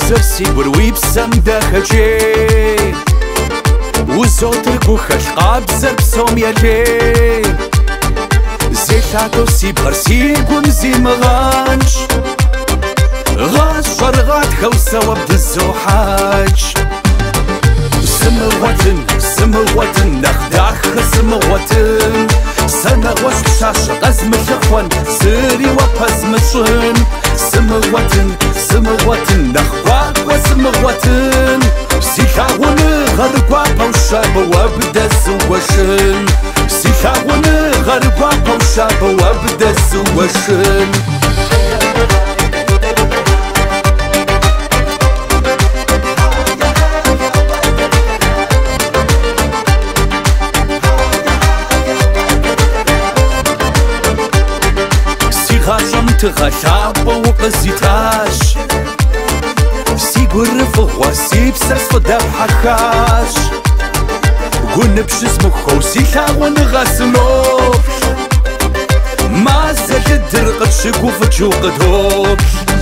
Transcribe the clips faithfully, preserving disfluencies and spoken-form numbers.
زرسي بروي بسمدة خجي وزوتركو خشقاب زرب سوم يلي زيتاتو سي برسي قمزي مغانش غاز شرغات خوسة وبد الزوحاج سموتن سموتن نخداخ سموتن سنة وش شاشة قزم الخوان سري وبزم الشن سموتن سموتن نخواك وسموتن سيخاون غرقوا بوشاب وابدا الزوشن سيخاون غرقوا بوشاب وابدا الزوشن غاشم تغشاب وقزيتاش سيقر فغواسي بسرس فداب حكاش قن بشز مخوسي لاون غاسلوب ما زال الدرقة شقوف تشوق دوب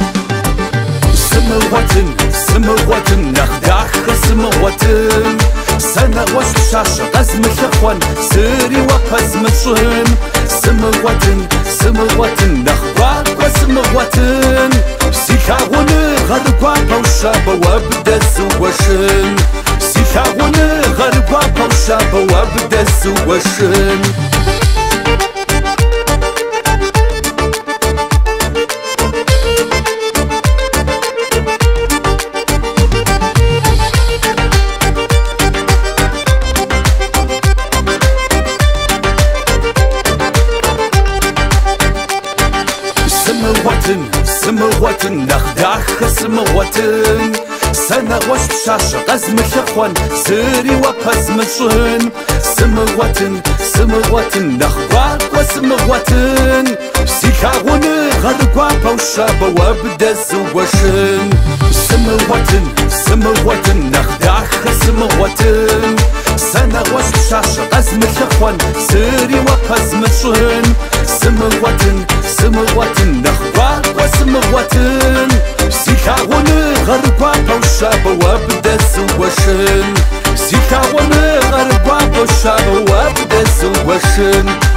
سمواتن سمواتن نخداخ سمواتن سنة وشاشة قزم الخوان سري وقزم الشن سمواتن سمواتن نخواك وسمواتن سيخاون غرقوا بوشاب وابدا الزوشن سيخاون غرقوا بوشاب وابدا الزوشن سمواتن سمواتن نخداخ سمواتن سنة وش بشاشة قزم الخوان سري وبزم الشن سمواتن سمواتن نخواك وسمواتن سيخاون غرقوا بوشاب وابدا الزوشن سمواتن سمواتن نخداخ سمواتن سنة وش بشاشة قزم الخوان سري وبزم الشن سمواتن سمواتن نخواك وسمواتن سيخاون غرقوا بوشاب وابدا الزوشن سيخاون غرقوا بوشاب وابدا الزوشن